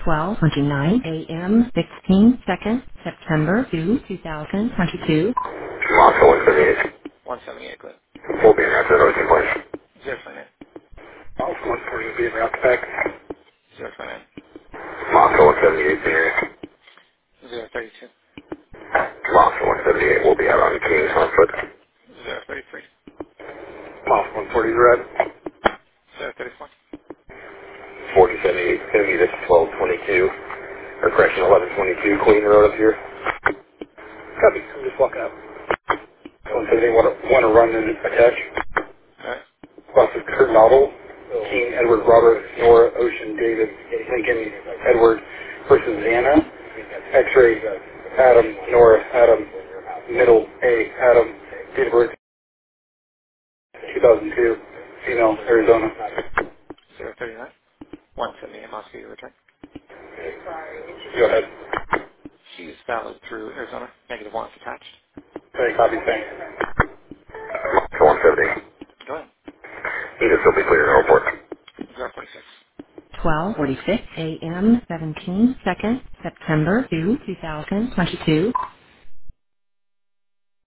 12:29 a.m. 16 seconds, September 2, 2022. Moscow 178. 178, good. Full beam after the rotation place. 029. Moscow 140 beam route back. 029. Moscow 178 beam. 032. Moscow 178 will be out on Kings on foot. 033. Moscow 140 red. 034. 4078 Heavy, this is 1222. Or correction, 1122 Queen Road up here. Copy, I'm just walking up. 178, want to run and attach. Alright. Boston Kurt Novel, King, Edward, Robert, Nora, Ocean, David, Lincoln, Edward versus Anna. X-ray, Adam, Nora, Adam, middle, A, Adam, date of birth, 2002, female, Arizona. 039. 178 Moscow, your return. Go ahead. She's valid through Arizona. -1 is attached. Hey, copy, thanks. 170. Go ahead. Need to still be clear in the report. 046. 12:46 a.m. 17 seconds, September 2, 2022.